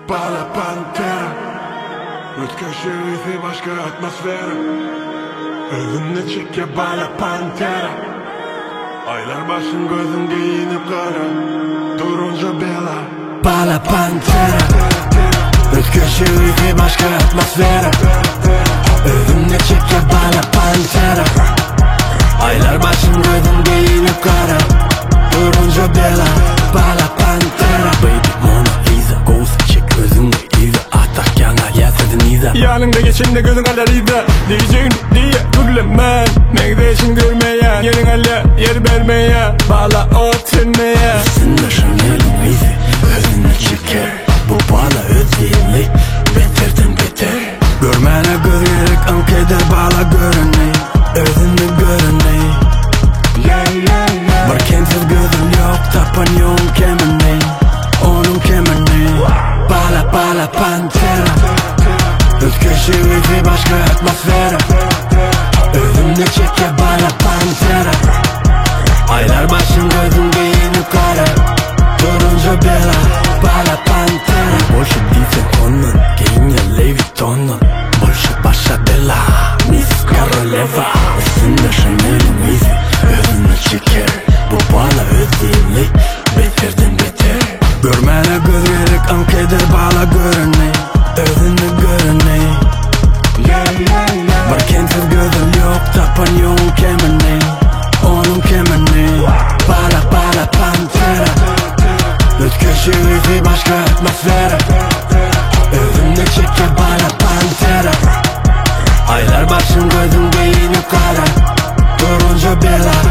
Bala pantera. Ötköşü izi başka atmosfer. Özünle çeke bala pantera. Aylar başın gözün giyinip kara. Durunca bela. Bala pantera. Ötköşü izi başka atmosfer. Özünle çeke bala pantera. Aylar başın gözün giyinip kara. Durunca bela. Bala pantera. Baby Mona Lisa Ghost çek özünle izi. Atak yana yasadın iza. Yanında geçinde gözün kadar iza. Diyeceğin diye gürlemen. Megdeşin görmeye. Yerin hala yer vermeye. Bala oturmaya. Üstünde Chanel'in izi. Özünle çeker. Bu bala özgürlük. Beterden beter. Görmene göz gerek ankeder bala görüney. Özünle görüney. Barkensiz gözüm yok tapanyon kemeney. Onun kemeney. Bala bala pantera. Ötköşü izi başka atmosfera. Özümle çeke bala pantera. Aylar başın gözün giyinip kara. Durunca bela. Bala pantera. Boşu değilsen onun. Giyin ya Louis Vuitton'un. Boşu başa bela. Miss Caroleva. Üstünde Chanel'in izi. Özünle çeker. Bu bala özgürlük. Beterden beter. Görmene göz gerek ankeder bala görüney. Özünle görüney. Barkensiz gözüm yok tapanyon kemeney. Onun kemeney. Bala bala pantera. Ötköşü izi başka atmosfera. Özünle çeke bala pantera. Aylar başın gözün giyinip kara. Durunca bela.